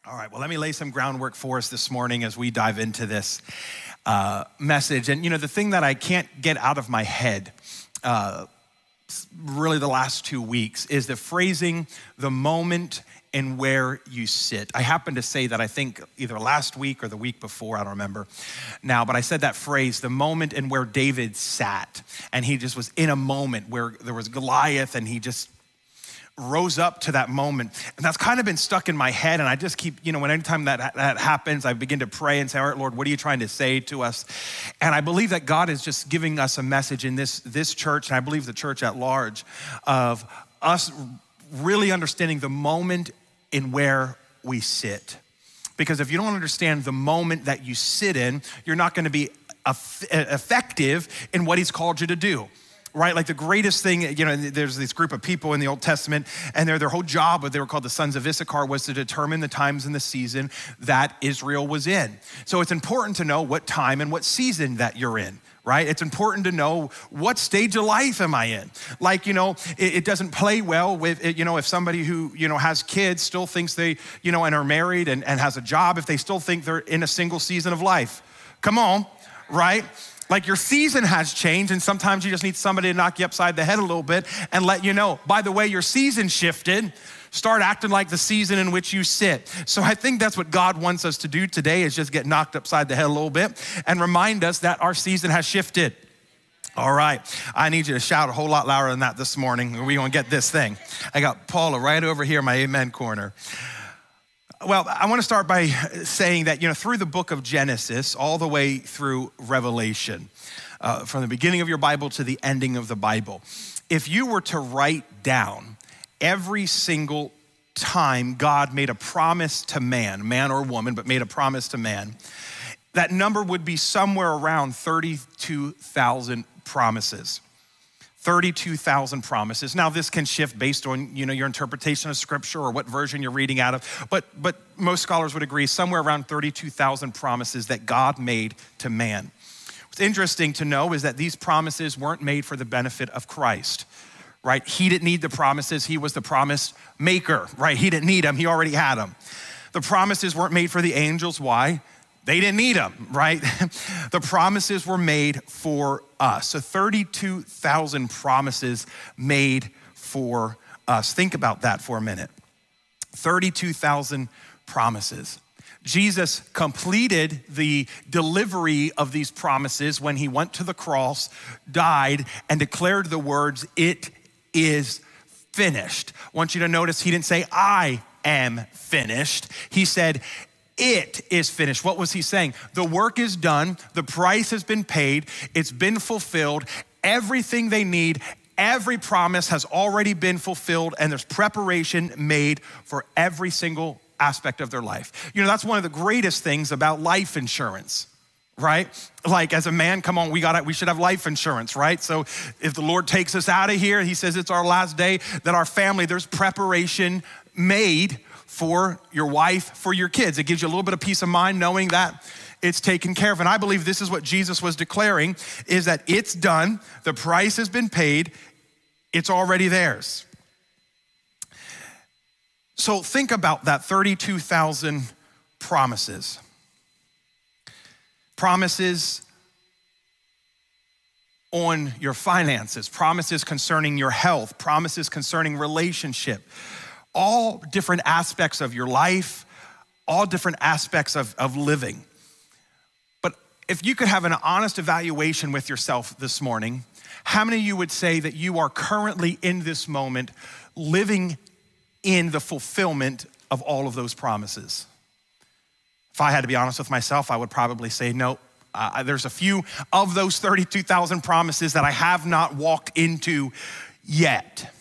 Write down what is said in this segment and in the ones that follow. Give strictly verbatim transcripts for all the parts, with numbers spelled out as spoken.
All right, well, let me lay some groundwork for us this morning as we dive into this uh, message. And, you know, the thing that I can't get out of my head uh, really the last two weeks is the phrasing, the moment and where you sit. I happened to say that, I think, either last week or the week before, I don't remember now, but I said that phrase, the moment and where David sat. And he just was in a moment where there was Goliath and he just rose up to that moment. And that's kind of been stuck in my head. And I just keep, you know, when anytime that, that happens, I begin to pray and say, all right, Lord, what are you trying to say to us? And I believe that God is just giving us a message in this, this church, and I believe the church at large, of us really understanding the moment in where we sit. Because if you don't understand the moment that you sit in, you're not going to be effective in what he's called you to do. Right, like the greatest thing, you know, there's this group of people in the Old Testament, and their their whole job, what they were called the sons of Issachar, was to determine the times and the season that Israel was in. So it's important to know what time and what season that you're in, right? It's important to know what stage of life am I in. Like, you know, it, it doesn't play well with, you know, if somebody who, you know, has kids still thinks they, you know, and are married and, and has a job, if they still think they're in a single season of life. Come on, right? Like your season has changed, and sometimes you just need somebody to knock you upside the head a little bit and let you know, by the way, your season shifted. Start acting like the season in which you sit. So I think that's what God wants us to do today, is just get knocked upside the head a little bit and remind us that our season has shifted. All right, I need you to shout a whole lot louder than that this morning, or we're gonna get this thing. I got Paula right over here in my amen corner. Well, I want to start by saying that, you know, through the book of Genesis, all the way through Revelation, uh, from the beginning of your Bible to the ending of the Bible, if you were to write down every single time God made a promise to man, man or woman, but made a promise to man, that number would be somewhere around thirty-two thousand promises. thirty-two thousand promises. Now this can shift based on, you know, your interpretation of scripture or what version you're reading out of, but, but most scholars would agree somewhere around thirty-two thousand promises that God made to man. What's interesting to know is that these promises weren't made for the benefit of Christ, right? He didn't need the promises. He was the promise maker, right? He didn't need them. He already had them. The promises weren't made for the angels. Why? They didn't need them, right? The promises were made for us. So thirty-two thousand promises made for us. Think about that for a minute. thirty-two thousand promises. Jesus completed the delivery of these promises when he went to the cross, died, and declared the words, "It is finished." I want you to notice he didn't say, "I am finished." He said, "It is finished." What was he saying? The work is done. The price has been paid. It's been fulfilled. Everything they need, every promise has already been fulfilled, and there's preparation made for every single aspect of their life. You know, that's one of the greatest things about life insurance, right? Like as a man, come on, we got we should have life insurance, right? So if the Lord takes us out of here, he says it's our last day, that our family, there's preparation made for your wife, for your kids. It gives you a little bit of peace of mind knowing that it's taken care of. And I believe this is what Jesus was declaring, is that it's done, the price has been paid, it's already theirs. So think about that thirty-two thousand promises. Promises on your finances, promises concerning your health, promises concerning relationship, all different aspects of your life, all different aspects of, of living. But if you could have an honest evaluation with yourself this morning, how many of you would say that you are currently in this moment living in the fulfillment of all of those promises? If I had to be honest with myself, I would probably say no. Uh, there's a few of those thirty-two thousand promises that I have not walked into yet.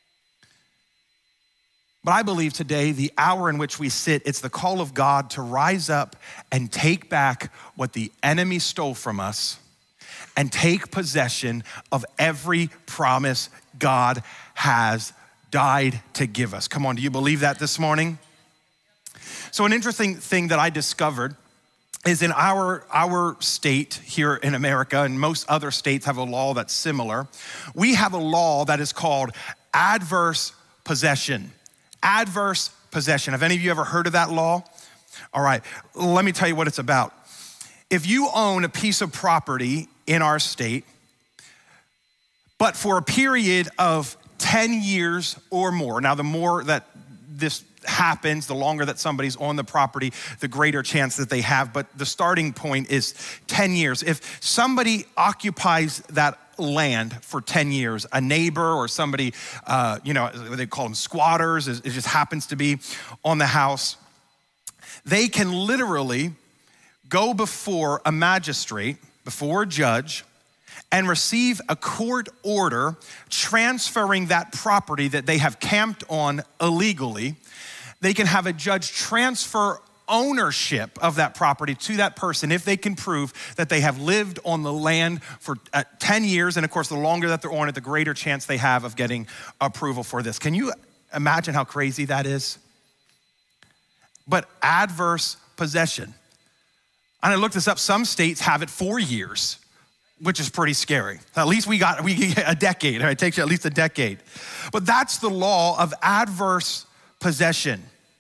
But I believe today, the hour in which we sit, it's the call of God to rise up and take back what the enemy stole from us and take possession of every promise God has died to give us. Come on, do you believe that this morning? So an interesting thing that I discovered is in our, our state here in America, and most other states have a law that's similar, we have a law that is called adverse possession. Adverse possession. Have any of you ever heard of that law? All right, let me tell you what it's about. If you own a piece of property in our state, but for a period of ten years or more, now the more that this happens, the longer that somebody's on the property, the greater chance that they have, but the starting point is ten years. If somebody occupies that land for ten years, a neighbor or somebody, uh, you know, they call them squatters, it just happens to be on the house, they can literally go before a magistrate, before a judge, and receive a court order transferring that property that they have camped on illegally. They can have a judge transfer ownership of that property to that person if they can prove that they have lived on the land for uh, ten years. And of course, the longer that they're on it, the greater chance they have of getting approval for this. Can you imagine how crazy that is? But adverse possession. And I looked this up, some states have it four years, which is pretty scary. At least we got we get a decade, right? It takes you at least a decade. But that's the law of adverse possession.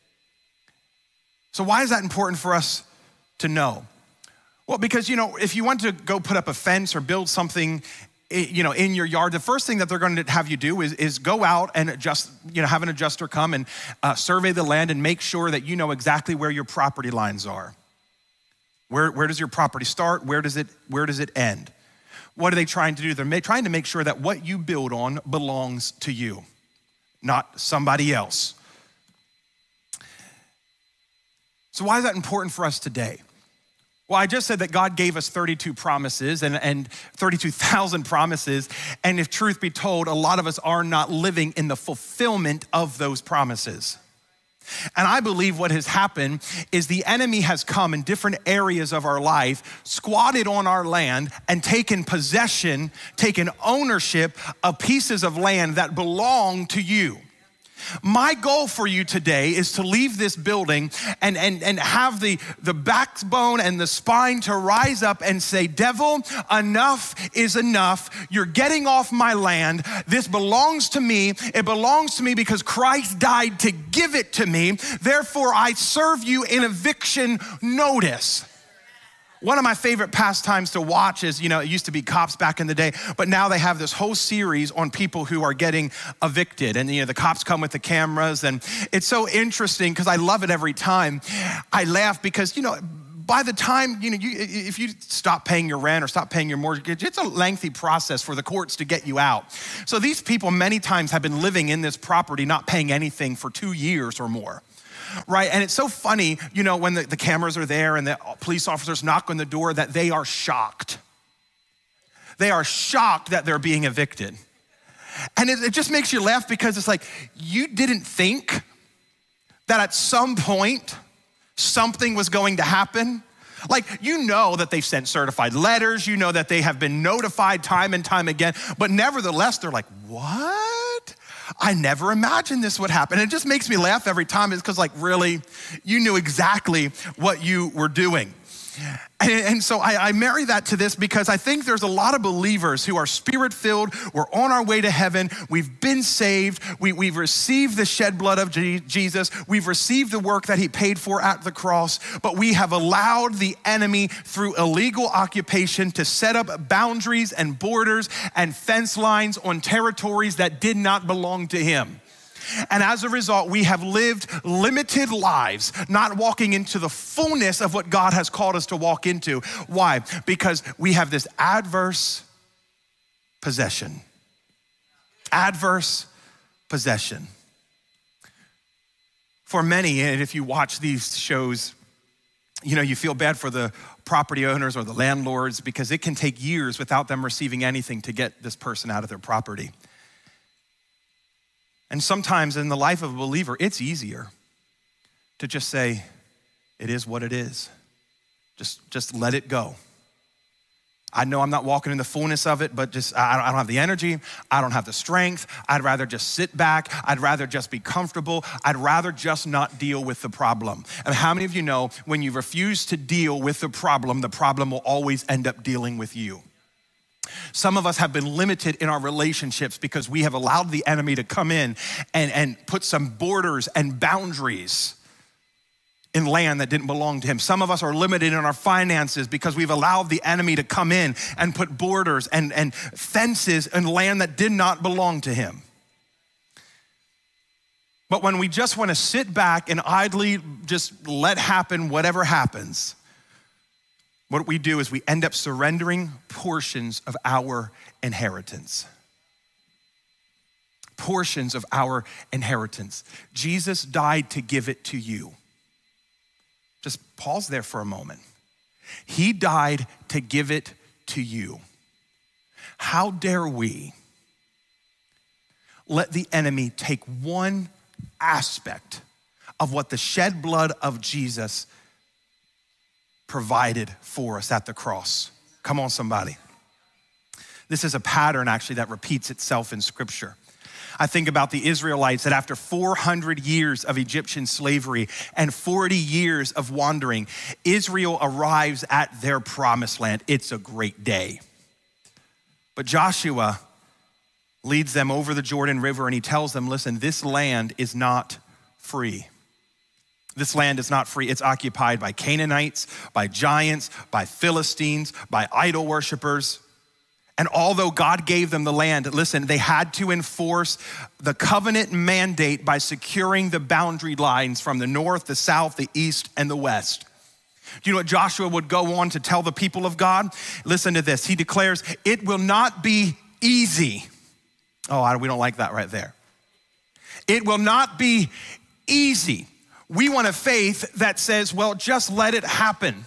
So why is that important for us to know? Well, because, you know, if you want to go put up a fence or build something, you know, in your yard, the first thing that they're going to have you do is, is go out and adjust, you know, have an adjuster come and uh, survey the land and make sure that you know exactly where your property lines are. Where, where does your property start? Where does it, where does it end? What are they trying to do? They're ma- trying to make sure that what you build on belongs to you, not somebody else. So why is that important for us today? Well, I just said that God gave us thirty-two promises and, and thirty-two thousand promises. And if truth be told, a lot of us are not living in the fulfillment of those promises. And I believe what has happened is the enemy has come in different areas of our life, squatted on our land and taken possession, taken ownership of pieces of land that belong to you. My goal for you today is to leave this building and, and, and have the, the backbone and the spine to rise up and say, devil, enough is enough. You're getting off my land. This belongs to me. It belongs to me because Christ died to give it to me. Therefore, I serve you in eviction notice. One of my favorite pastimes to watch is, you know, it used to be Cops back in the day, but now they have this whole series on people who are getting evicted. And, you know, the cops come with the cameras, and it's so interesting because I love it every time. I laugh because, you know, by the time, you know, you, if you stop paying your rent or stop paying your mortgage, it's a lengthy process for the courts to get you out. So these people many times have been living in this property, not paying anything for two years or more. Right, and it's so funny, you know, when the, the cameras are there and the police officers knock on the door, that they are shocked. They are shocked that they're being evicted. And it, it just makes you laugh because it's like, you didn't think that at some point something was going to happen. Like, you know that they've sent certified letters, you know that they have been notified time and time again, but nevertheless, they're like, what? I never imagined this would happen. And it just makes me laugh every time. It's because, like, really, you knew exactly what you were doing. And, and so I, I marry that to this because I think there's a lot of believers who are spirit-filled. We're on our way to heaven. We've been saved. We, we've received the shed blood of G- Jesus. We've received the work that he paid for at the cross, but we have allowed the enemy through illegal occupation to set up boundaries and borders and fence lines on territories that did not belong to him. And as a result, we have lived limited lives, not walking into the fullness of what God has called us to walk into. Why? Because we have this adverse possession. Adverse possession. For many, and if you watch these shows, you know, you feel bad for the property owners or the landlords because it can take years without them receiving anything to get this person out of their property. And sometimes in the life of a believer, it's easier to just say, it is what it is. Just, just let it go. I know I'm not walking in the fullness of it, but just I don't have the energy. I don't have the strength. I'd rather just sit back. I'd rather just be comfortable. I'd rather just not deal with the problem. And how many of you know when you refuse to deal with the problem, the problem will always end up dealing with you? Some of us have been limited in our relationships because we have allowed the enemy to come in and, and put some borders and boundaries in land that didn't belong to him. Some of us are limited in our finances because we've allowed the enemy to come in and put borders and, and fences in land that did not belong to him. But when we just want to sit back and idly just let happen whatever happens, what we do is we end up surrendering portions of our inheritance. Portions of our inheritance. Jesus died to give it to you. Just pause there for a moment. He died to give it to you. How dare we let the enemy take one aspect of what the shed blood of Jesus provided for us at the cross? Come on, somebody. This is a pattern actually that repeats itself in Scripture. I think about the Israelites that after four hundred years of Egyptian slavery and forty years of wandering, Israel arrives at their promised land. It's a great day. But Joshua leads them over the Jordan River and he tells them, listen, this land is not free. This land is not free. It's occupied by Canaanites, by giants, by Philistines, by idol worshipers. And although God gave them the land, listen, they had to enforce the covenant mandate by securing the boundary lines from the north, the south, the east, and the west. Do you know what Joshua would go on to tell the people of God? Listen to this. He declares, it will not be easy. Oh, we don't like that right there. It will not be easy. We want a faith that says, well, just let it happen.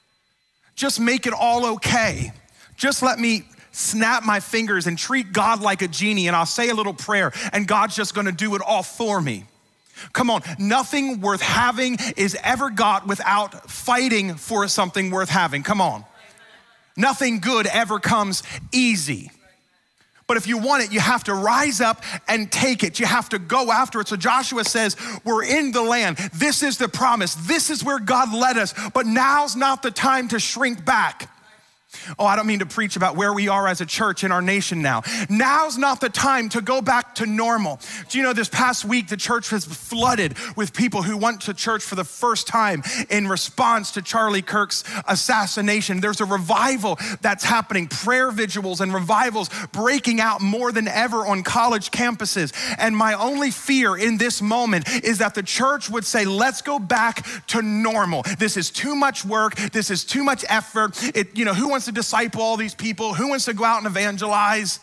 Just make it all okay. Just let me snap my fingers and treat God like a genie and I'll say a little prayer and God's just gonna do it all for me. Come on, nothing worth having is ever got without fighting for something worth having. Come on. Nothing good ever comes easy. But if you want it, you have to rise up and take it. You have to go after it. So Joshua says, we're in the land. This is the promise. This is where God led us. But now's not the time to shrink back. Oh, I don't mean to preach about where we are as a church in our nation now. Now's not the time to go back to normal. Do you know this past week, the church was flooded with people who went to church for the first time in response to Charlie Kirk's assassination. There's a revival that's happening, prayer vigils and revivals breaking out more than ever on college campuses. And my only fear in this moment is that the church would say, let's go back to normal. This is too much work. This is too much effort. It, you know, who wants to disciple all these people? Who wants to go out and evangelize?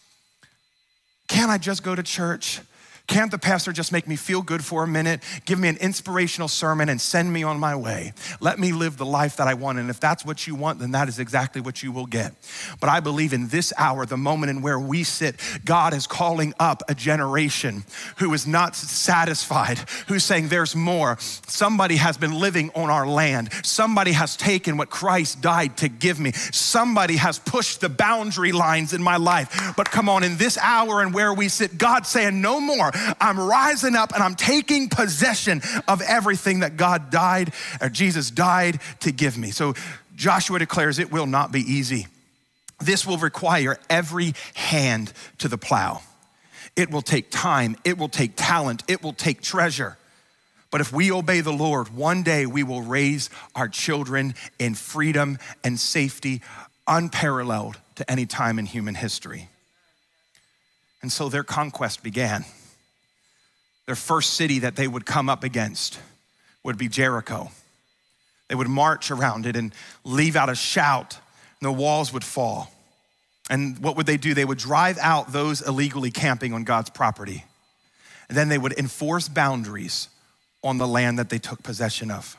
Can't I just go to church? Can't the pastor just make me feel good for a minute, give me an inspirational sermon and send me on my way? Let me live the life that I want. And if that's what you want, then that is exactly what you will get. But I believe in this hour, the moment in where we sit, God is calling up a generation who is not satisfied, who's saying there's more. Somebody has been living on our land. Somebody has taken what Christ died to give me. Somebody has pushed the boundary lines in my life. But come on, in this hour and where we sit, God's saying no more. I'm rising up and I'm taking possession of everything that God died, or Jesus died to give me. So Joshua declares it will not be easy. This will require every hand to the plow. It will take time, it will take talent, it will take treasure. But if we obey the Lord, one day we will raise our children in freedom and safety unparalleled to any time in human history. And so their conquest began. Their first city that they would come up against would be Jericho. They would march around it and leave out a shout, and the walls would fall. And what would they do? They would drive out those illegally camping on God's property. And then they would enforce boundaries on the land that they took possession of.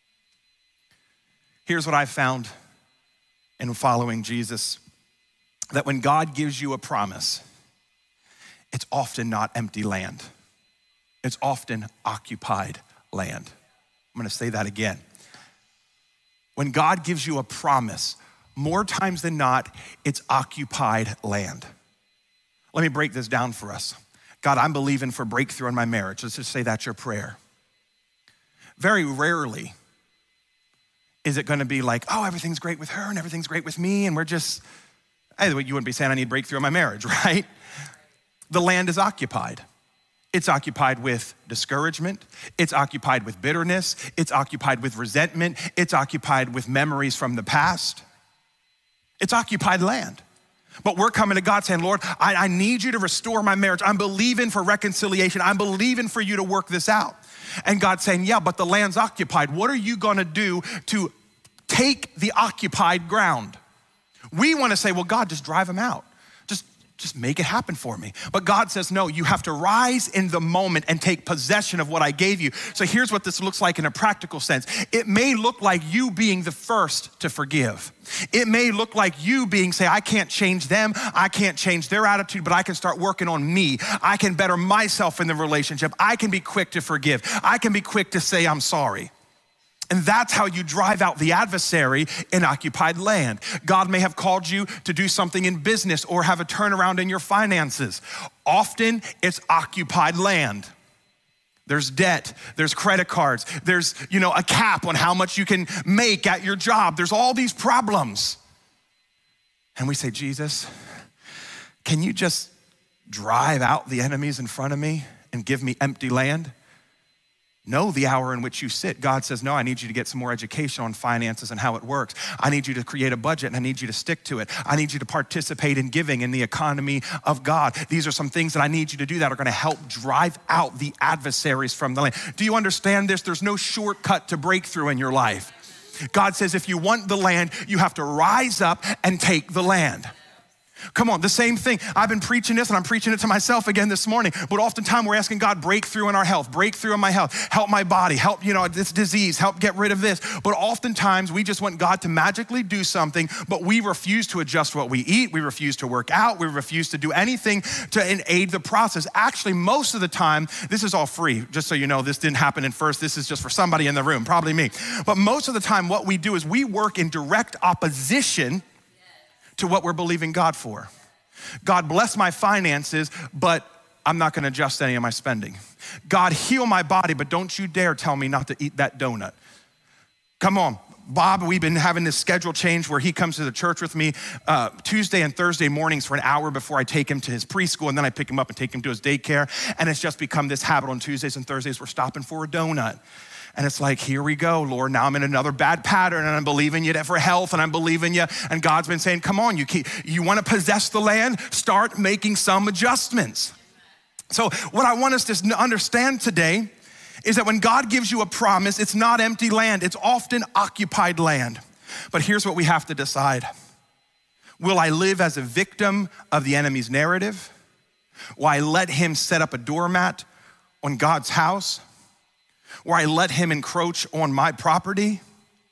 Here's what I found in following Jesus, that when God gives you a promise, it's often not empty land. It's often occupied land. I'm gonna say that again. When God gives you a promise, more times than not, it's occupied land. Let me break this down for us. God, I'm believing for breakthrough in my marriage. Let's just say that's your prayer. Very rarely is it gonna be like, oh, everything's great with her and everything's great with me, and we're just, hey, you wouldn't be saying I need breakthrough in my marriage, right? The land is occupied. It's occupied with discouragement. It's occupied with bitterness. It's occupied with resentment. It's occupied with memories from the past. It's occupied land. But we're coming to God saying, Lord, I, I need you to restore my marriage. I'm believing for reconciliation. I'm believing for you to work this out. And God's saying, yeah, but the land's occupied. What are you gonna do to take the occupied ground? We wanna say, well, God, just drive them out. Just, just make it happen for me. But God says, no, you have to rise in the moment and take possession of what I gave you. So here's what this looks like in a practical sense. It may look like you being the first to forgive. It may look like you being, say, I can't change them, I can't change their attitude, but I can start working on me. I can better myself in the relationship. I can be quick to forgive. I can be quick to say I'm sorry. And that's how you drive out the adversary in occupied land. God may have called you to do something in business or have a turnaround in your finances. Often it's occupied land. There's debt, there's credit cards, there's, you know, a cap on how much you can make at your job. There's all these problems. And we say, Jesus, can you just drive out the enemies in front of me and give me empty land? Know the hour in which you sit. God says, no, I need you to get some more education on finances and how it works. I need you to create a budget and I need you to stick to it. I need you to participate in giving in the economy of God. These are some things that I need you to do that are gonna help drive out the adversaries from the land. Do you understand this? There's no shortcut to breakthrough in your life. God says, if you want the land, you have to rise up and take the land. Come on, the same thing. I've been preaching this and I'm preaching it to myself again this morning, but oftentimes we're asking God, breakthrough in our health, breakthrough in my health, help my body, help, you know, this disease, help get rid of this. But oftentimes we just want God to magically do something, but we refuse to adjust what we eat. We refuse to work out. We refuse to do anything to aid the process. Actually, most of the time, this is all free. Just so you know, this didn't happen in first. This is just for somebody in the room, probably me. But most of the time what we do is we work in direct opposition to what we're believing God for. God, bless my finances, but I'm not gonna adjust any of my spending. God, heal my body, but don't you dare tell me not to eat that donut. Come on, Bob, we've been having this schedule change where he comes to the church with me uh, Tuesday and Thursday mornings for an hour before I take him to his preschool, and then I pick him up and take him to his daycare. And it's just become this habit on Tuesdays and Thursdays, we're stopping for a donut. And it's like, here we go, Lord. Now I'm in another bad pattern and I'm believing you for health and I'm believing you. And God's been saying, come on, you keep, you want to possess the land? Start making some adjustments. So what I want us to understand today is that when God gives you a promise, it's not empty land. It's often occupied land. But here's what we have to decide. Will I live as a victim of the enemy's narrative? Will I let him set up a doormat on God's house? Where I let him encroach on my property?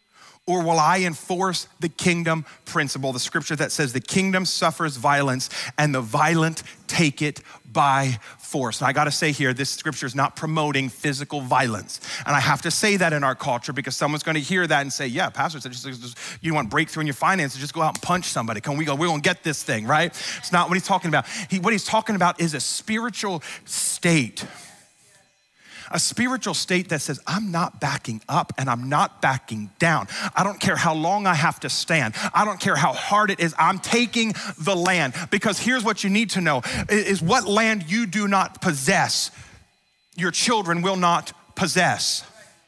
Or will I enforce the kingdom principle, the scripture that says the kingdom suffers violence and the violent take it by force? And I gotta say here, this scripture is not promoting physical violence. And I have to say that in our culture because someone's gonna hear that and say, yeah, pastor said, just, just, you want breakthrough in your finances, just go out and punch somebody. Can we go, we're gonna get this thing, right? It's not what he's talking about. He, what he's talking about is a spiritual state. A spiritual state that says, I'm not backing up and I'm not backing down. I don't care how long I have to stand. I don't care how hard it is. I'm taking the land. Because here's what you need to know, is what land you do not possess, your children will not possess.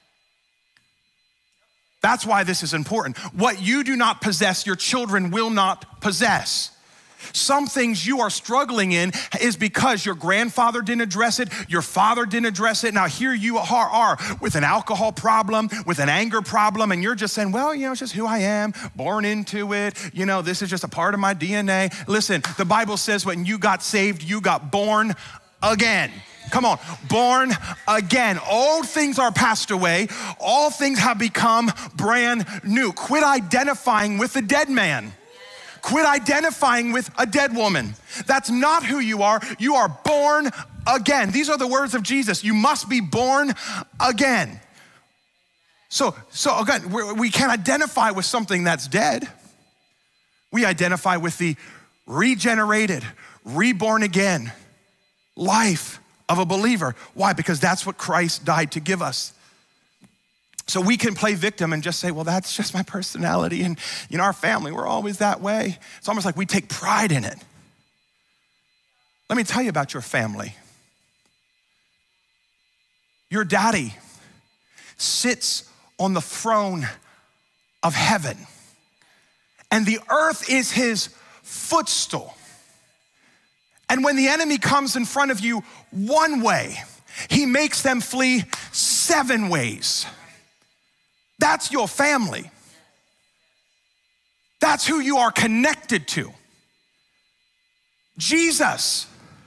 That's why this is important. What you do not possess, your children will not possess. Some things you are struggling in is because your grandfather didn't address it, your father didn't address it. Now here you are, are with an alcohol problem, with an anger problem, and you're just saying, well, you know, it's just who I am, born into it. You know, this is just a part of my D N A. Listen, the Bible says when you got saved, you got born again. Come on, born again. Old things are passed away. All things have become brand new. Quit identifying with the dead man. Quit identifying with a dead woman. That's not who you are. You are born again. These are the words of Jesus. You must be born again. So, so again, we're, we can't identify with something that's dead. We identify with the regenerated, reborn again life of a believer. Why? Because that's what Christ died to give us. So we can play victim and just say, well, that's just my personality. And you know, our family, we're always that way. It's almost like we take pride in it. Let me tell you about your family. Your daddy sits on the throne of heaven, and the earth is his footstool. And when the enemy comes in front of you one way, he makes them flee seven ways. That's your family. That's who you are connected to. Jesus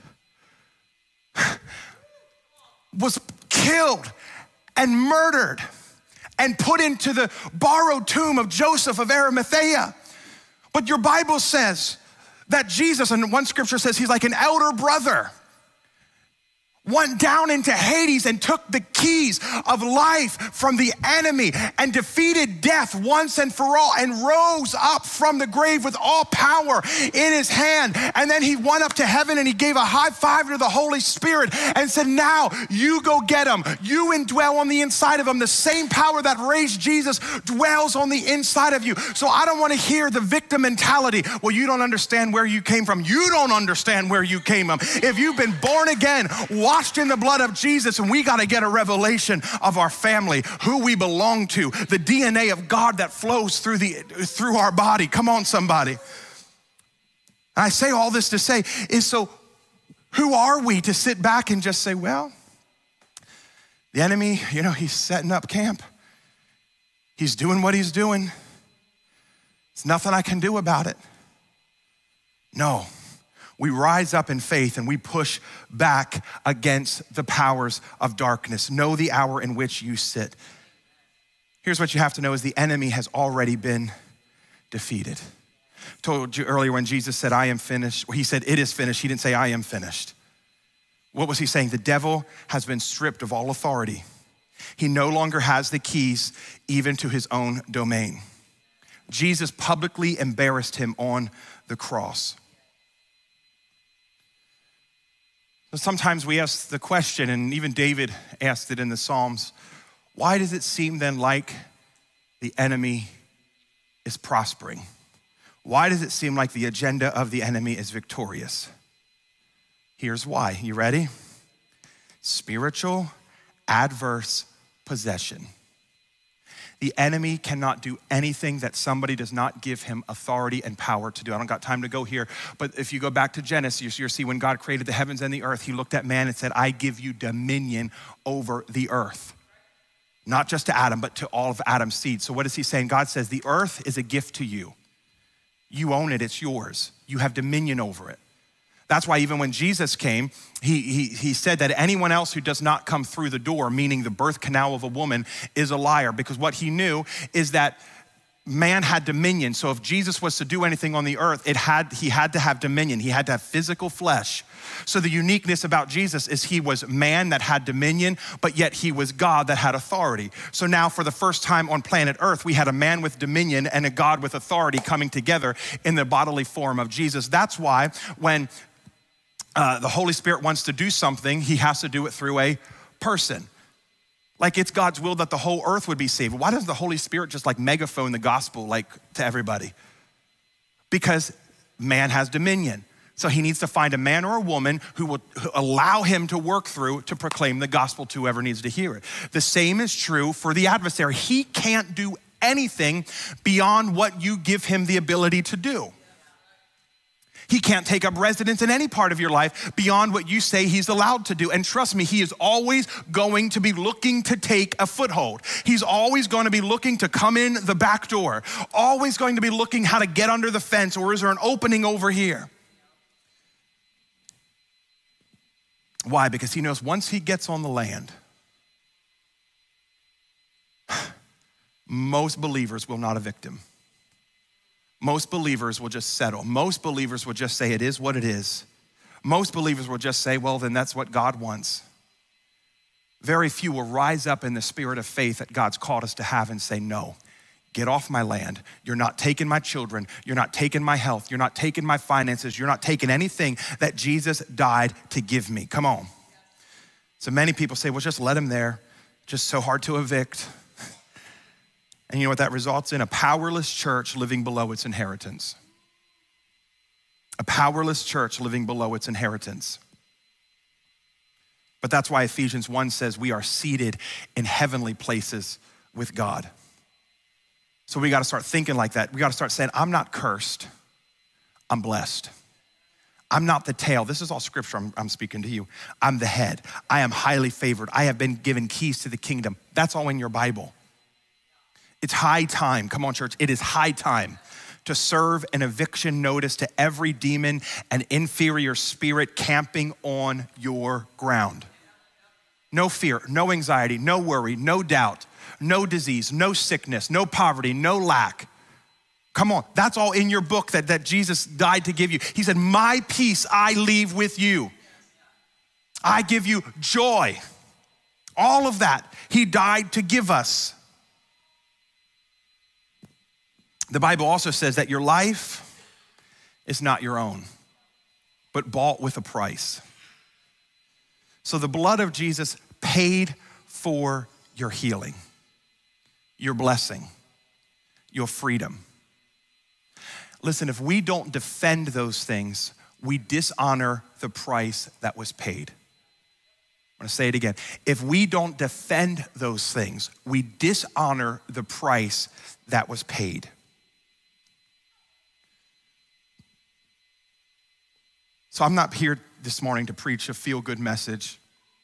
was killed and murdered and put into the borrowed tomb of Joseph of Arimathea. But your Bible says that Jesus, and one scripture says he's like an elder brother, went down into Hades and took the keys of life from the enemy and defeated death once and for all and rose up from the grave with all power in his hand. And then he went up to heaven and he gave a high five to the Holy Spirit and said, now you go get him. You indwell on the inside of him. The same power that raised Jesus dwells on the inside of you. So I don't want to hear the victim mentality. Well, you don't understand where you came from. You don't understand where you came from. If you've been born again, washed in the blood of Jesus, and we got to get a revelation of our family, who we belong to, the D N A of God that flows through the through our body. Come on, somebody. I say all this to say is, so who are we to sit back and just say, well, the enemy, you know, he's setting up camp. He's doing what he's doing. There's nothing I can do about it. No. We rise up in faith and we push back against the powers of darkness. Know the hour in which you sit. Here's what you have to know is the enemy has already been defeated. Told you earlier when Jesus said, I am finished. He said, it is finished. He didn't say, I am finished. What was he saying? The devil has been stripped of all authority. He no longer has the keys even to his own domain. Jesus publicly embarrassed him on the cross. Sometimes we ask the question, and even David asked it in the Psalms, why does it seem then like the enemy is prospering? Why does it seem like the agenda of the enemy is victorious? Here's why. You ready? Spiritual adverse possession. The enemy cannot do anything that somebody does not give him authority and power to do. I don't got time to go here, but if you go back to Genesis, you'll see when God created the heavens and the earth, he looked at man and said, I give you dominion over the earth. Not just to Adam, but to all of Adam's seed. So what is he saying? God says the earth is a gift to you. You own it, it's yours. You have dominion over it. That's why even when Jesus came, he, he, he said that anyone else who does not come through the door, meaning the birth canal of a woman, is a liar, because what he knew is that man had dominion. So if Jesus was to do anything on the earth, it had he had to have dominion. He had to have physical flesh. So the uniqueness about Jesus is he was man that had dominion, but yet he was God that had authority. So now for the first time on planet Earth, we had a man with dominion and a God with authority coming together in the bodily form of Jesus. That's why when uh, the Holy Spirit wants to do something, he has to do it through a person. Like it's God's will that the whole earth would be saved. Why doesn't the Holy Spirit just like megaphone the gospel like to everybody? Because man has dominion. So he needs to find a man or a woman who will allow him to work through to proclaim the gospel to whoever needs to hear it. The same is true for the adversary. He can't do anything beyond what you give him the ability to do. He can't take up residence in any part of your life beyond what you say he's allowed to do. And trust me, he is always going to be looking to take a foothold. He's always going to be looking to come in the back door, always going to be looking how to get under the fence, or is there an opening over here? Why? Because he knows once he gets on the land, most believers will not evict him. Most believers will just settle. Most believers will just say it is what it is. Most believers will just say, well, then that's what God wants. Very few will rise up in the spirit of faith that God's called us to have and say, no, get off my land. You're not taking my children. You're not taking my health. You're not taking my finances. You're not taking anything that Jesus died to give me. Come on. So many people say, well, just let him there. Just so hard to evict. And you know what that results in? A powerless church living below its inheritance. A powerless church living below its inheritance. But that's why Ephesians one says we are seated in heavenly places with God. So we gotta start thinking like that. We gotta start saying, I'm not cursed, I'm blessed. I'm not the tail. This is all scripture I'm, I'm speaking to you. I'm the head. I am highly favored. I have been given keys to the kingdom. That's all in your Bible. It's high time, come on church, it is high time to serve an eviction notice to every demon and inferior spirit camping on your ground. No fear, no anxiety, no worry, no doubt, no disease, no sickness, no poverty, no lack. Come on, that's all in your book that, that Jesus died to give you. He said, my peace I leave with you. I give you joy. All of that, he died to give us. The Bible also says that your life is not your own, but bought with a price. So the blood of Jesus paid for your healing, your blessing, your freedom. Listen, if we don't defend those things, we dishonor the price that was paid. I'm gonna say it again. If we don't defend those things, we dishonor the price that was paid. So I'm not here this morning to preach a feel-good message,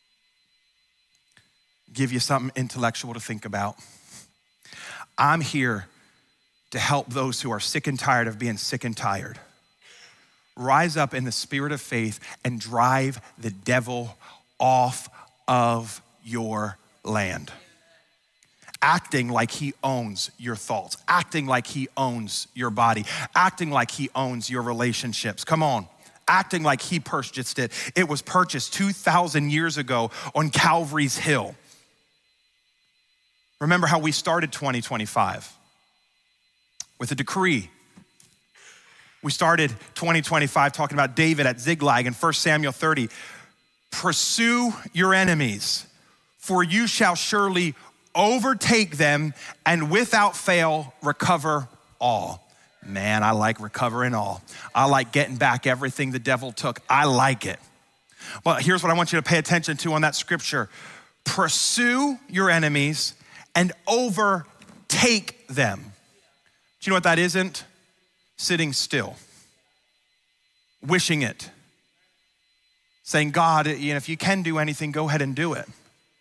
give you something intellectual to think about. I'm here to help those who are sick and tired of being sick and tired. Rise up in the spirit of faith and drive the devil off of your land. Acting like he owns your thoughts, acting like he owns your body, acting like he owns your relationships. Come on. Acting like he purchased it. It was purchased two thousand years ago on Calvary's Hill. Remember how we started twenty twenty-five? With a decree. We started twenty twenty-five talking about David at Ziklag in First Samuel thirty. Pursue your enemies, for you shall surely overtake them and without fail recover all. Man, I like recovering all. I like getting back everything the devil took. I like it. But here's what I want you to pay attention to on that scripture. Pursue your enemies and overtake them. Do you know what that isn't? Sitting still, wishing it, saying, God, you know, if you can do anything, go ahead and do it.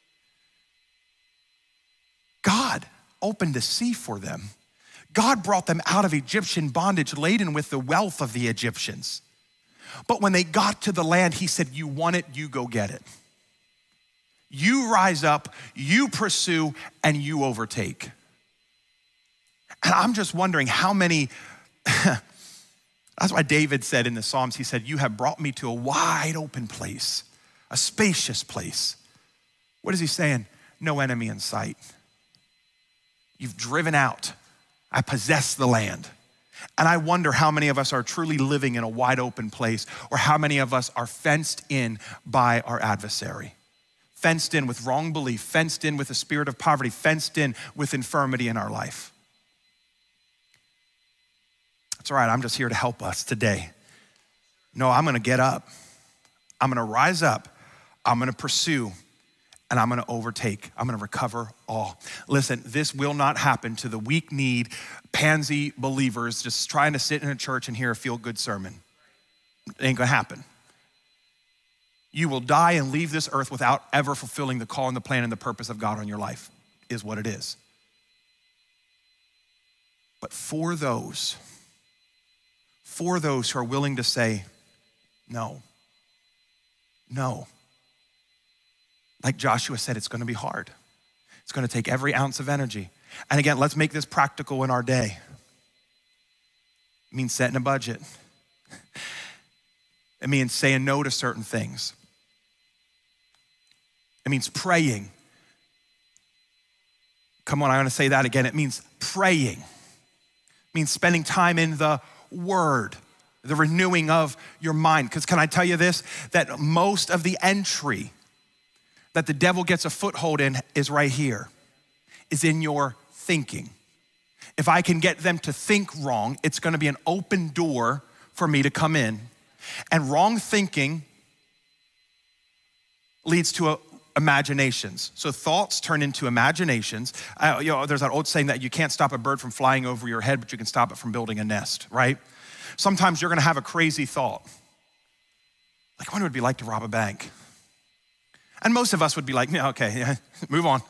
God opened the sea for them. God brought them out of Egyptian bondage laden with the wealth of the Egyptians. But when they got to the land, he said, you want it, you go get it. You rise up, you pursue, and you overtake. And I'm just wondering how many, that's why David said in the Psalms, he said, you have brought me to a wide open place, a spacious place. What is he saying? No enemy in sight. You've driven out. I possess the land. And I wonder how many of us are truly living in a wide open place, or how many of us are fenced in by our adversary. Fenced in with wrong belief, fenced in with a spirit of poverty, fenced in with infirmity in our life. That's all right, I'm just here to help us today. No, I'm gonna get up. I'm gonna rise up. I'm gonna pursue. And I'm gonna overtake. I'm gonna recover all. Listen, this will not happen to the weak-kneed, pansy believers just trying to sit in a church and hear a feel-good sermon. It ain't gonna happen. You will die and leave this earth without ever fulfilling the call and the plan and the purpose of God on your life, is what it is. But for those, for those who are willing to say, no, no. Like Joshua said, it's gonna be hard. It's gonna take every ounce of energy. And again, let's make this practical in our day. It means setting a budget. It means saying no to certain things. It means praying. Come on, I'm gonna say that again. It means praying. It means spending time in the Word, the renewing of your mind. Because can I tell you this, that most of the entry that the devil gets a foothold in is right here, is in your thinking. If I can get them to think wrong, it's gonna be an open door for me to come in. And wrong thinking leads to a, imaginations. So thoughts turn into imaginations. Uh, you know, there's that old saying that you can't stop a bird from flying over your head, but you can stop it from building a nest, right? Sometimes you're gonna have a crazy thought. Like, I wonder what it'd be like to rob a bank. And most of us would be like, yeah, okay, yeah, move on.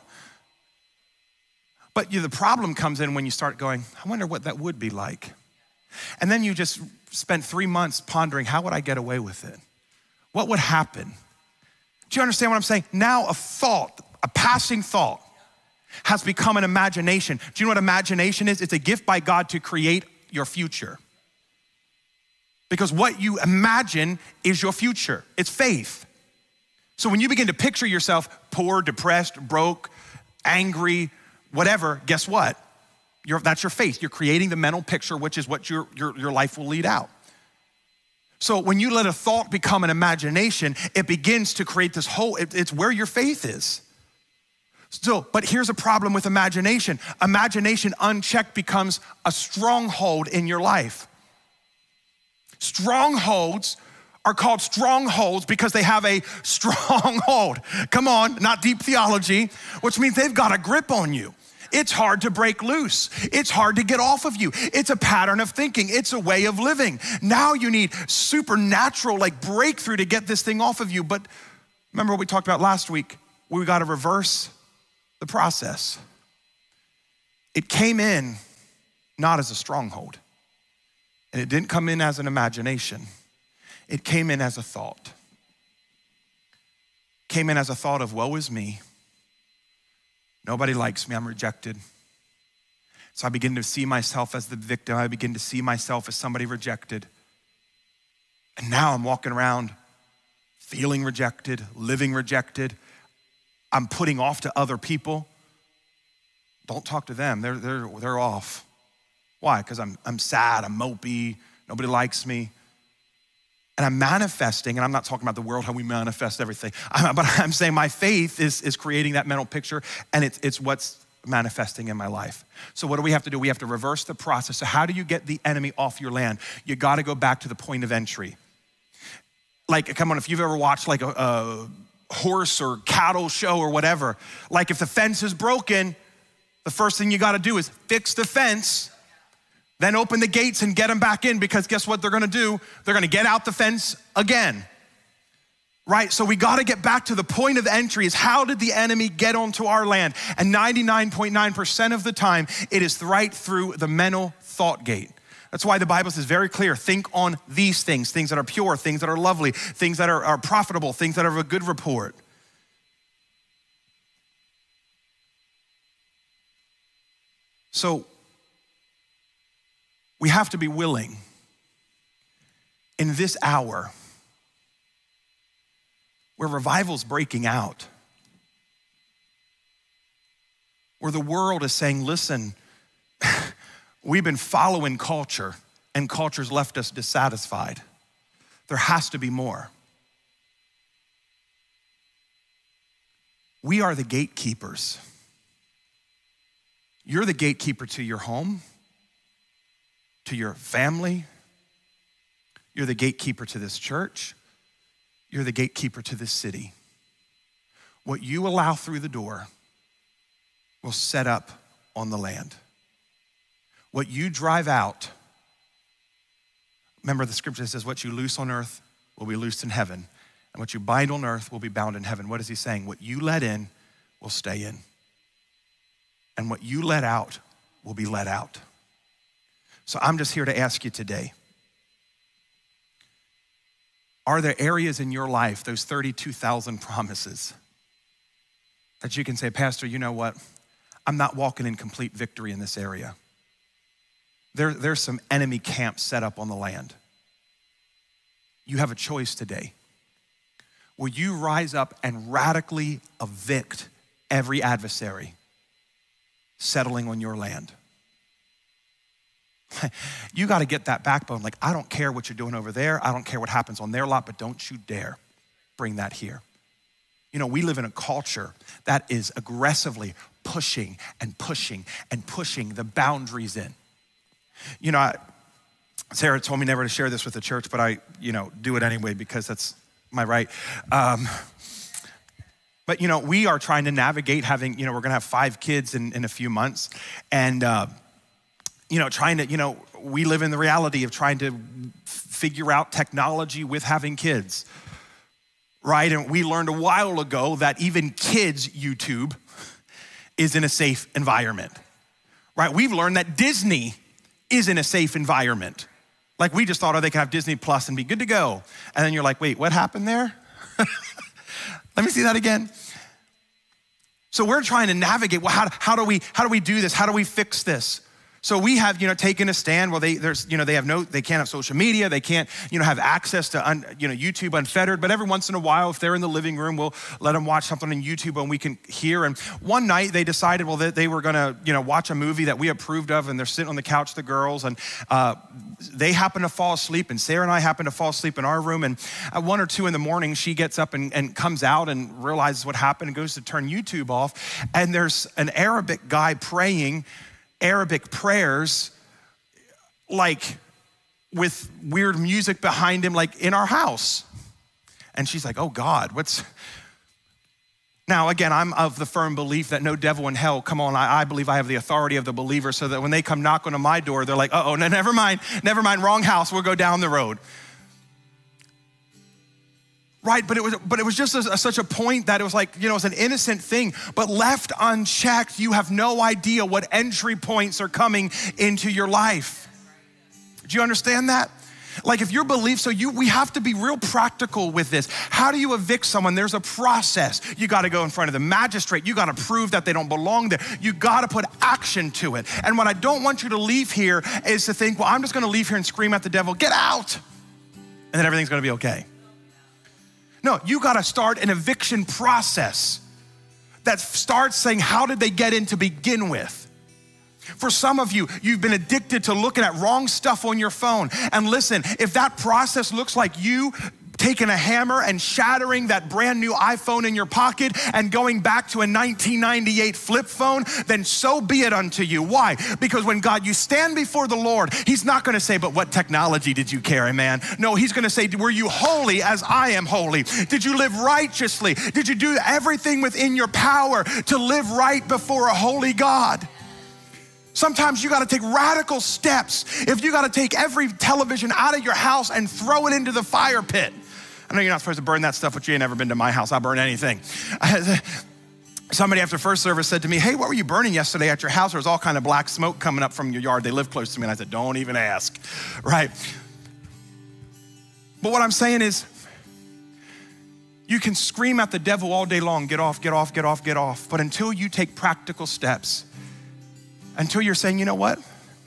But you, the problem comes in when you start going, I wonder what that would be like. And then you just spent three months pondering, how would I get away with it? What would happen? Do you understand what I'm saying? Now a thought, a passing thought, has become an imagination. Do you know what imagination is? It's a gift by God to create your future. Because what you imagine is your future. It's faith. So when you begin to picture yourself poor, depressed, broke, angry, whatever, guess what? You're, that's your faith. You're creating the mental picture, which is what your, your, your life will lead out. So when you let a thought become an imagination, it begins to create this whole, it, it's where your faith is. So, but here's a problem with imagination. Imagination unchecked becomes a stronghold in your life. Strongholds are called strongholds because they have a stronghold. Come on, not deep theology, which means they've got a grip on you. It's hard to break loose. It's hard to get off of you. It's a pattern of thinking. It's a way of living. Now you need supernatural like breakthrough to get this thing off of you. But remember what we talked about last week? We got to reverse the process. It came in not as a stronghold, and it didn't come in as an imagination. It came in as a thought. Came in as a thought of woe is me. Nobody likes me, I'm rejected. So I begin to see myself as the victim. I begin to see myself as somebody rejected. And now I'm walking around feeling rejected, living rejected. I'm putting off to other people. Don't talk to them, they're, they're, they're off. Why? Because I'm, I'm sad, I'm mopey, nobody likes me. And I'm manifesting, and I'm not talking about the world, how we manifest everything, I'm, but I'm saying my faith is, is creating that mental picture, and it's, it's what's manifesting in my life. So what do we have to do? We have to reverse the process. So how do you get the enemy off your land? You gotta go back to the point of entry. Like, come on, if you've ever watched like a, a horse or cattle show or whatever, like if the fence is broken, the first thing you gotta do is fix the fence, then open the gates and get them back in, because guess what they're gonna do? They're gonna get out the fence again, right? So we gotta get back to the point of entry is how did the enemy get onto our land? And ninety-nine point nine percent of the time, it is right through the mental thought gate. That's why the Bible says very clear, think on these things, things that are pure, things that are lovely, things that are, are profitable, things that are of a good report. So, we have to be willing in this hour where revival's breaking out, where the world is saying, listen, we've been following culture and culture's left us dissatisfied. There has to be more. We are the gatekeepers. You're the gatekeeper to your home, to your family. You're the gatekeeper to this church. You're the gatekeeper to this city. What you allow through the door will set up on the land. What you drive out, remember the scripture says, what you loose on earth will be loosed in heaven, and what you bind on earth will be bound in heaven. What is he saying? What you let in will stay in, and what you let out will be let out. So I'm just here to ask you today, are there areas in your life, those thirty-two thousand promises, that you can say, Pastor, you know what? I'm not walking in complete victory in this area. There, there's some enemy camps set up on the land. You have a choice today. Will you rise up and radically evict every adversary settling on your land? You got to get that backbone. Like, I don't care what you're doing over there. I don't care what happens on their lot, but don't you dare bring that here. You know, we live in a culture that is aggressively pushing and pushing and pushing the boundaries in. You know, I, Sarah told me never to share this with the church, but I, you know, do it anyway because that's my right. Um, But, you know, we are trying to navigate having, you know, we're gonna have five kids in, in a few months. And, uh, you know, trying to, you know, we live in the reality of trying to figure out technology with having kids, right? And we learned a while ago that even kids' YouTube is in a safe environment, right? We've learned that Disney is in a safe environment. Like we just thought, oh, they could have Disney Plus and be good to go. And then you're like, wait, what happened there? Let me see that again. So we're trying to navigate, well, how, how do we, how do we do this? How do we fix this? So we have, you know, taken a stand. Well, they, there's, you know, they have no, they can't have social media. They can't, you know, have access to, un, you know, YouTube unfettered. But every once in a while, if they're in the living room, we'll let them watch something on YouTube and we can hear. And one night they decided, well, that they were gonna, you know, watch a movie that we approved of, and they're sitting on the couch, the girls, and uh, they happen to fall asleep, and Sarah and I happen to fall asleep in our room. And at one or two in the morning, she gets up and, and comes out and realizes what happened and goes to turn YouTube off. And there's an Arabic guy praying Arabic prayers, like with weird music behind him, like in our house. And she's like, oh God, what's... Now, again, I'm of the firm belief that no devil in hell, come on, I, I believe I have the authority of the believer, so that when they come knock on my door, they're like, uh-oh, no, never mind, never mind, wrong house, we'll go down the road. Right, but it was but it was just a, a, such a point that it was like, you know, it's an innocent thing, but left unchecked, you have no idea what entry points are coming into your life. Do you understand that? Like if your belief, so you, we have to be real practical with this. How do you evict someone? There's a process. You gotta go in front of the magistrate. You gotta prove that they don't belong there. You gotta put action to it. And what I don't want you to leave here is to think, well, I'm just gonna leave here and scream at the devil, get out, and then everything's gonna be okay. No, you gotta start an eviction process that starts saying, how did they get in to begin with? For some of you, you've been addicted to looking at wrong stuff on your phone. And listen, if that process looks like you taking a hammer and shattering that brand new iPhone in your pocket and going back to a nineteen ninety-eight flip phone, then so be it unto you. Why? Because when God, you stand before the Lord, he's not gonna say, but what technology did you carry, man? No, he's gonna say, were you holy as I am holy? Did you live righteously? Did you do everything within your power to live right before a holy God? Sometimes you gotta take radical steps. If you gotta take every television out of your house and throw it into the fire pit. I know you're not supposed to burn that stuff, but you ain't never been to my house. I'll burn anything. Somebody after first service said to me, hey, what were you burning yesterday at your house? There was all kind of black smoke coming up from your yard. They live close to me. And I said, don't even ask, right? But what I'm saying is, you can scream at the devil all day long, get off, get off, get off, get off. But until you take practical steps, until you're saying, you know what?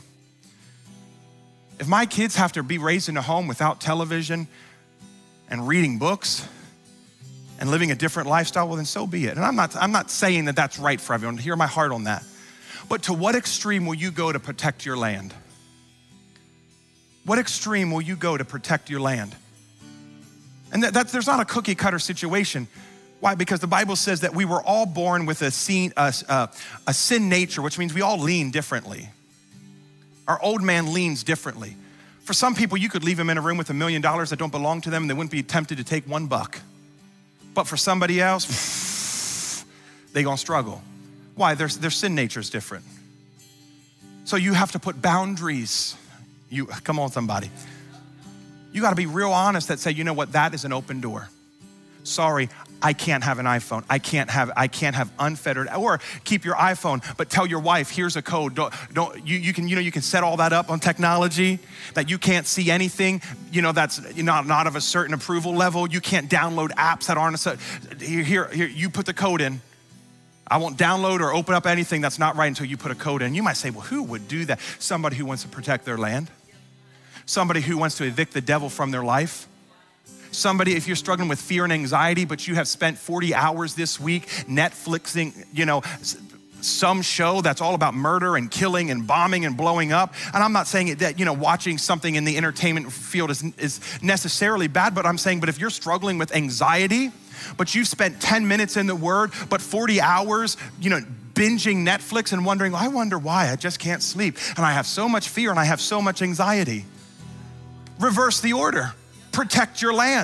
If my kids have to be raised in a home without television and reading books and living a different lifestyle, well then so be it. And I'm not, I'm not saying that that's right for everyone. Hear my heart on that. But to what extreme will you go to protect your land? What extreme will you go to protect your land? And that, that's, there's not a cookie cutter situation. Why? Because the Bible says that we were all born with a sin, a, a, a sin nature, which means we all lean differently. Our old man leans differently. For some people, you could leave them in a room with a million dollars that don't belong to them and they wouldn't be tempted to take one buck. But for somebody else, they gonna struggle. Why? Their, their sin nature is different. So you have to put boundaries. You, come on somebody. You gotta be real honest that say, you know what, that is an open door. Sorry, I can't have an iPhone. I can't have, I can't have unfettered, or keep your iPhone, but tell your wife, here's a code. Don't, don't, you, you can, you know, you can set all that up on technology that you can't see anything, you know, that's not, not of a certain approval level. You can't download apps that aren't a certain, here, here, here, you put the code in. I won't download or open up anything that's not right until you put a code in. You might say, well, who would do that? Somebody who wants to protect their land. Somebody who wants to evict the devil from their life. Somebody, if you're struggling with fear and anxiety, but you have spent forty hours this week Netflixing, you know, some show that's all about murder and killing and bombing and blowing up. And I'm not saying that, you know, watching something in the entertainment field is, is necessarily bad, but I'm saying, but if you're struggling with anxiety, but you've spent ten minutes in the Word, but forty hours, you know, binging Netflix and wondering, I wonder why I just can't sleep. And I have so much fear and I have so much anxiety. Reverse the order. Protect your land.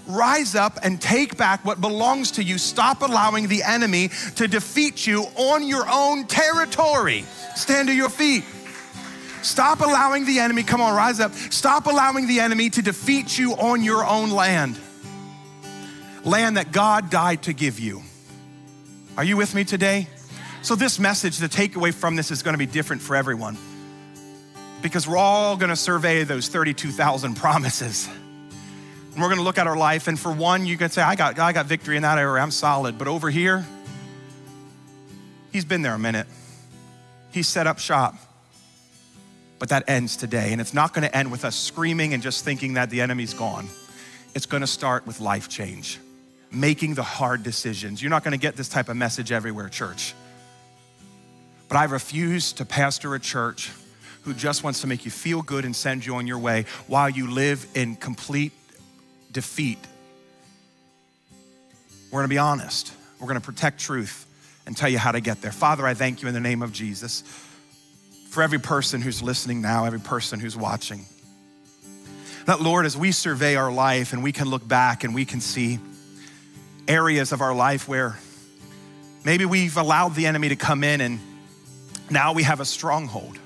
rise up and take back what belongs to you. Stop allowing the enemy to defeat you on your own territory. Stand to your feet. Stop allowing the enemy, come on, rise up. Stop allowing the enemy to defeat you on your own land. Land that God died to give you. Are you with me today? So this message, the takeaway from this is gonna be different for everyone, because we're all gonna survey those thirty-two thousand promises. And we're gonna look at our life, and for one, you can say, I got, I got victory in that area, I'm solid. But over here, he's been there a minute. He's set up shop. But that ends today, and it's not gonna end with us screaming and just thinking that the enemy's gone. It's gonna start with life change, making the hard decisions. You're not gonna get this type of message everywhere, church. But I refuse to pastor a church who just wants to make you feel good and send you on your way while you live in complete defeat. We're gonna be honest. We're gonna protect truth and tell you how to get there. Father, I thank you in the name of Jesus for every person who's listening now, every person who's watching. That, Lord, as we survey our life and we can look back and we can see areas of our life where maybe we've allowed the enemy to come in and now we have a stronghold.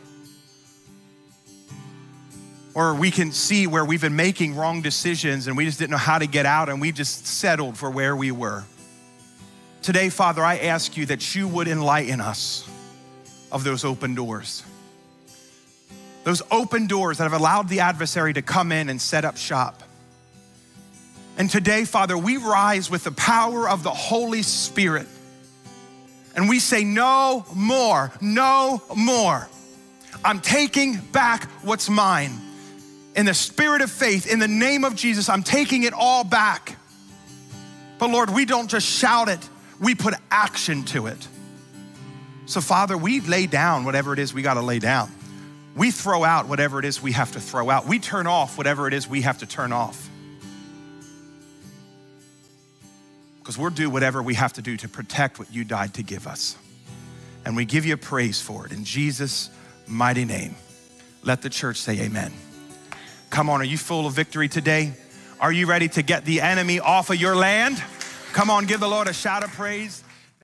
Or we can see where we've been making wrong decisions and we just didn't know how to get out and we just settled for where we were. Today, Father, I ask you that you would enlighten us of those open doors. Those open doors that have allowed the adversary to come in and set up shop. And today, Father, we rise with the power of the Holy Spirit. And we say, no more, no more. I'm taking back what's mine. In the spirit of faith, in the name of Jesus, I'm taking it all back. But Lord, we don't just shout it, we put action to it. So Father, we lay down whatever it is we gotta lay down. We throw out whatever it is we have to throw out. We turn off whatever it is we have to turn off. Because we'll do whatever we have to do to protect what you died to give us. And we give you praise for it in Jesus' mighty name. Let the church say amen. Come on, are you full of victory today? Are you ready to get the enemy off of your land? Come on, give the Lord a shout of praise.